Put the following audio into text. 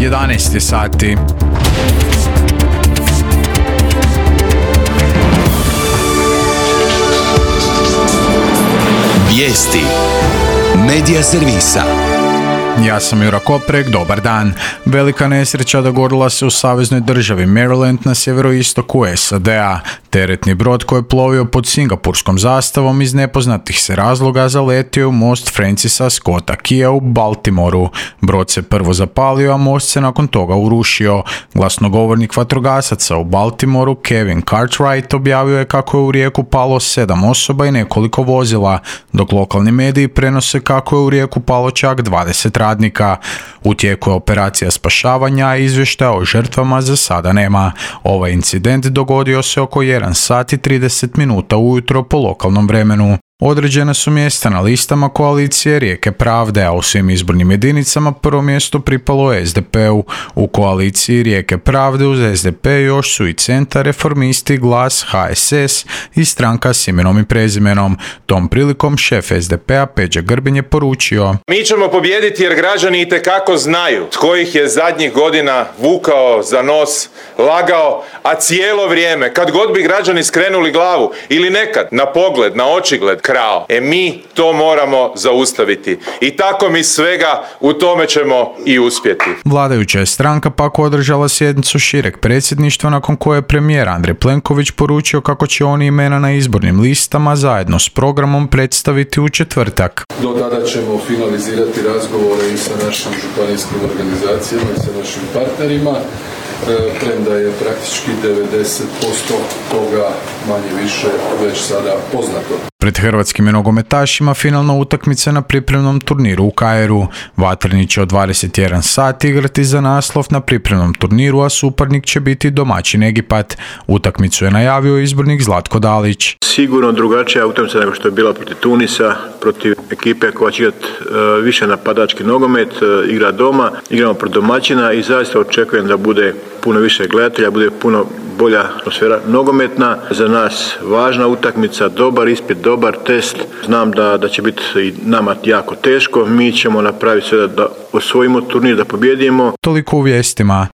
11 sati. Vijesti Medija servisa. Ja sam Jura Koprek, dobar dan. Velika nesreća dogodila se u saveznoj državi Maryland na sjeveroistoku SAD-a. Teretni brod koji je plovio pod singapurskom zastavom iz nepoznatih se razloga zaletio u most Francisa Scotta Keya u Baltimoru. Brod se prvo zapalio, a most se nakon toga urušio. Glasnogovornik vatrogasaca u Baltimoru Kevin Cartwright objavio je kako je u rijeku palo 7 osoba i nekoliko vozila, dok lokalni mediji prenose kako je u rijeku palo čak 20 radnika. U tijeku je operacija spašavanja, a izvještaja o žrtvama za sada nema. Ovaj incident dogodio se oko 1 sat i 30 minuta ujutro po lokalnom vremenu. Određena su mjesta na listama koalicije Rijeke pravde, a u svim izbornim jedinicama prvo mjesto pripalo SDP-u. U koaliciji Rijeke pravde uz SDP još su i Centar, Reformisti, Glas, HSS i Stranka s imenom i prezimenom. Tom prilikom šef SDP-a Peđa Grbin je poručio: Mi ćemo pobijediti jer građani itekako znaju tko ih je zadnjih godina vukao za nos, lagao, a cijelo vrijeme, kad god bi građani skrenuli glavu ili nekad na pogled, na očigled, krao. Mi to moramo zaustaviti. I tako mi svega u tome ćemo i uspjeti. Vladajuća je stranka pak održala sjednicu šireg predsjedništva nakon koje je premijer Andrej Plenković poručio kako će oni imena na izbornim listama zajedno s programom predstaviti u četvrtak. Do tada ćemo finalizirati razgovore i sa našim županijskim organizacijama i sa našim partnerima. Premda je praktički 90% toga manje više već sada poznato. Pred hrvatskim nogometašima finalna utakmica na pripremnom turniru u Kairu. Vatreni će od 21 sat igrati za naslov na pripremnom turniru, a suparnik će biti domaćin Egipat. Utakmicu je najavio izbornik Zlatko Dalić. Sigurno drugačija utakmica nego što je bila protiv Tunisa, protiv ekipe koja će igrati više napadački nogomet, igra doma, igramo protiv domaćina i zaista očekujem da bude puno više gledatelja, bude puno bolja atmosfera nogometna. Za nas važna utakmica, dobar ispit, dobar test. Znam da će biti i nama jako teško. Mi ćemo napraviti sve da osvojimo turnir, da pobjedimo. Toliko u vijestima.